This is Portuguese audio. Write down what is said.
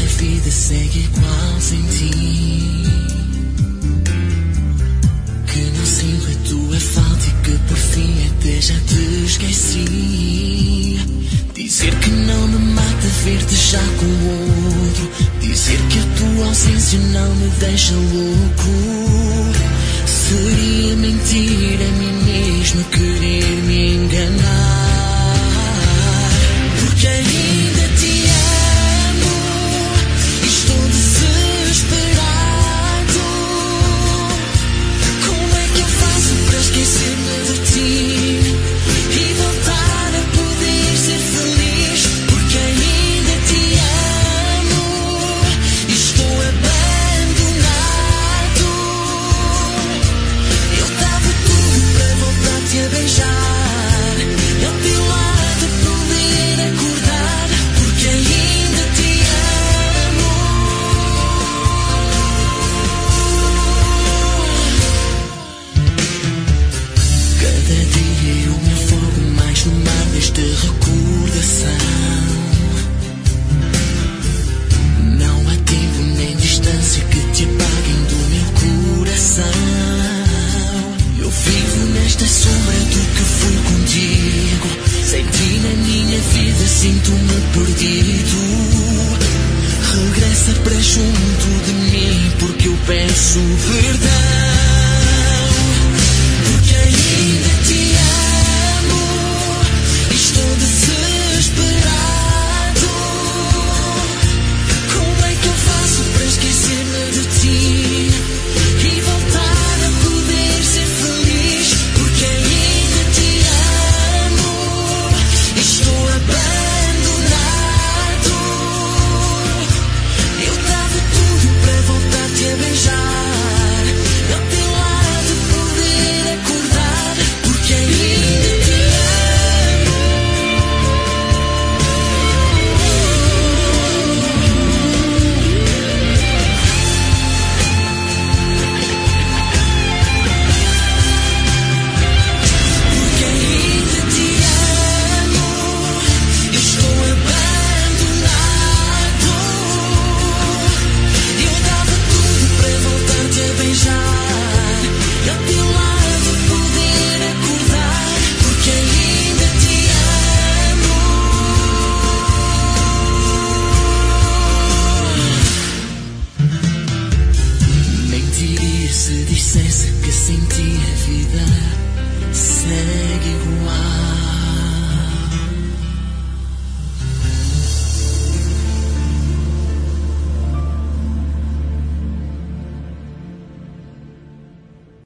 vida segue igual sem ti. Que não sinto a tua falta e que por fim até já te esqueci. Dizer que não me mata ver-te já com outro. Dizer que a tua ausência não me deixa louco. Seria mentir a mim mesmo, querer me enganar. Porque ainda te amo e estou desesperado. Como é que eu faço para esquecer-me de ti e voltar a poder ser feliz? Porque ainda te amo e estou abandonado. Eu dava tudo para voltar-te a beijar, ao teu lado poder acordar. Porque ainda te amo. Cada dia eu me afogo mais no mar desta recordação. Não há tempo nem distância que te apaguem do meu coração. Eu vivo nesta sombra do que fui contigo. Sem ti na minha vida sinto-me perdido. Regressa para junto de mim porque eu peço perdão.